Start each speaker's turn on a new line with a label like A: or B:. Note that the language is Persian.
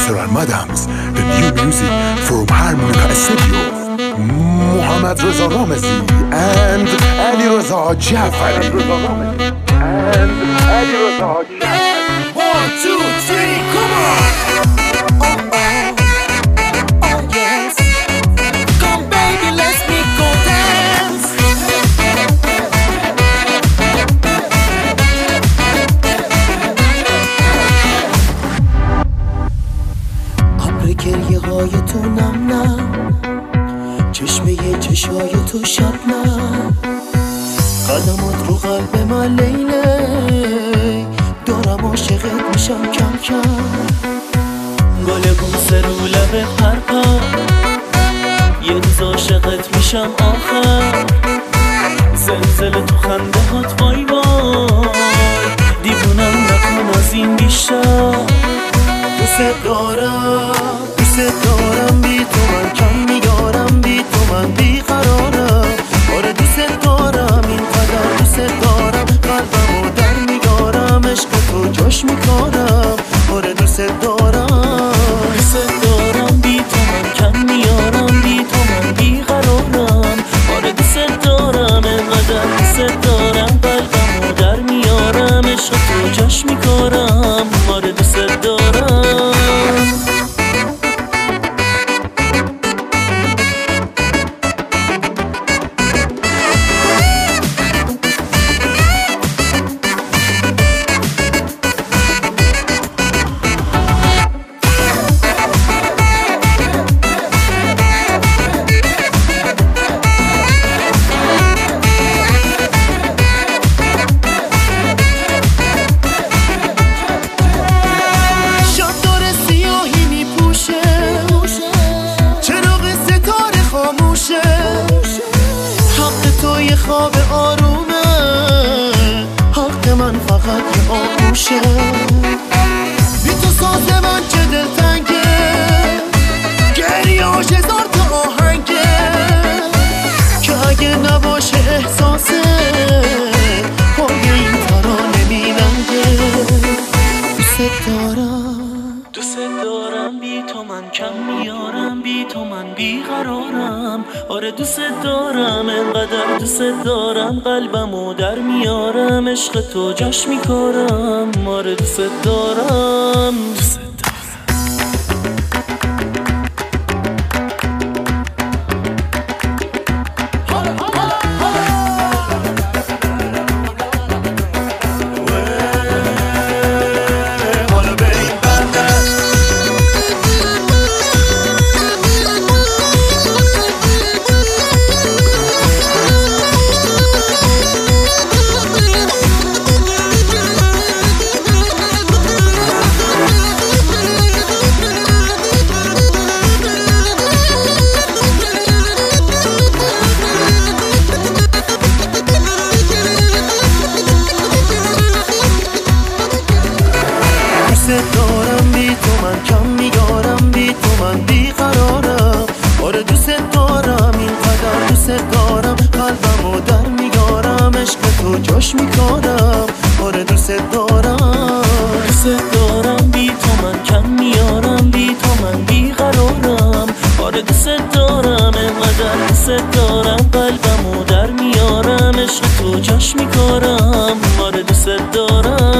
A: Mixer and Madams, the new music from Harmonica Studio. Mohammad Reza Ramezi and Ali Reza Jafari. 1, 2, 3, come on!
B: گریه های تو نم نم، چشمه چشای تو شبنم، قدمات رو قلب من لیلی، دارم عاشقت میشم کم کم. گل بوسه رو لب پرپر، یه روز عاشقت میشم آخر. زلزله تو خنده هات وای وای، دیوونم نکن از این بیشتر. دوست دارم بی تو من کم میارم، بی تو من بی قرارم. آره دوست دارم اینقدر دوست دارم، قلبمو در میارم، عشق تو جاش میکارم. آره دوست دارم بی تو من کم میارم، بی تو من بی قرارم. آره دوست دارم اینقدر دوست دارم، قلبمو در میارم، عشق تو جاش میکارم. آره دوست دارم. خواب آرومه، حق من فقط یه آغوشه. بی تو ساز من چه دلتنگه، گریه‌اش هزار تا آهنگه، که اگه نباشه احساسه پای این ترانه می‌لنگه. دوست دارم بی تو من کم میارم، بی تو من بی قرارم. آره دوست دارم انقدر دوست دارم، قلبمو در میارم، عشق تو جاش میکارم. آره دوست دارم. دوست دارم بی تو من کم میارم، بی تو من بی قرارم. آره دوست دارم اینقدر دوست دارم، قلبمو در میارم، عشق تو جاش میکارم. آره دوست دارم بی تو من کم میارم، بی تو من بی قرارم. آره دوست دارم اینقدر دوست دارم، قلبمو در میارم، عشق تو جاش میکارم. آره دوست دارم.